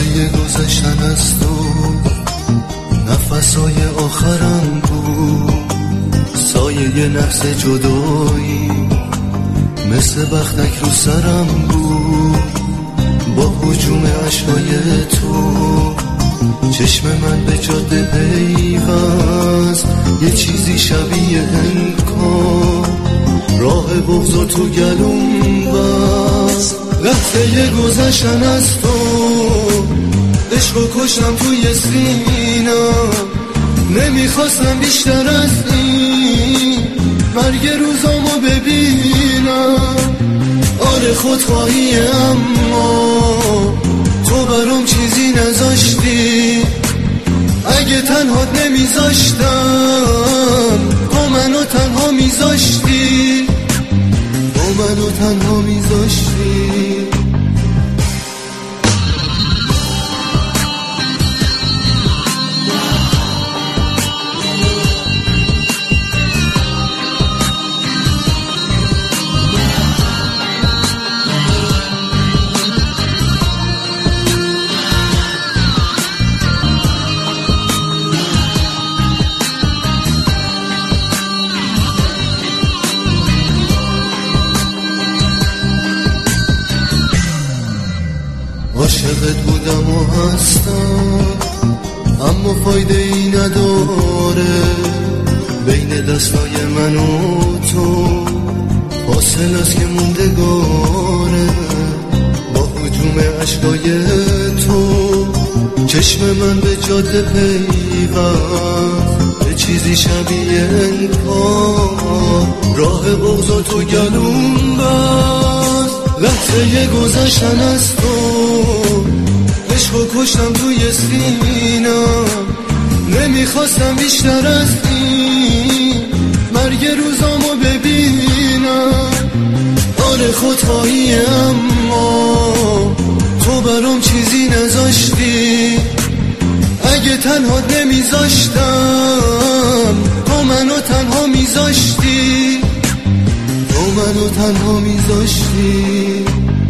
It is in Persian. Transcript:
گذشتن از تو نفسای آخرم بود، سایه نفس جدایی مثل بختک رو سرم بود. با هجوم عشقای تو چشم من به جاده پیوست، یه چیزی شبیه انکار راه بغض تو گلوم بست. لحظه گذشتن از تو عشقو کشتم توی سینم، نمیخواستم بیشتر از این مرگ روزامو ببینم. آره خودخواهی اما تو برام چیزی نذاشتی، اگه تنهات نمیذاشتم تو منو تنها میذاشتی، تو منو تنها میذاشتی. عاشقت بودم و هستم اما فایده ای نداره، بین دستای من و تو فاصله است که موندگاره. با هجوم عشقای تو چشم من به جاده پیوست، به چیزی شبیه انکار راه بغض تو گلوم بست. لحظه گذشتن از تو عشقو کشتم توی سینم، نمیخواستم بیشتر از این مرگ روزامو ببینم. آره خودخواهی اما تو برام چیزی نذاشتی، اگه تنهات نمیذاشتم تو منو تنها میذاشتی، تو منو تنها میذاشتی.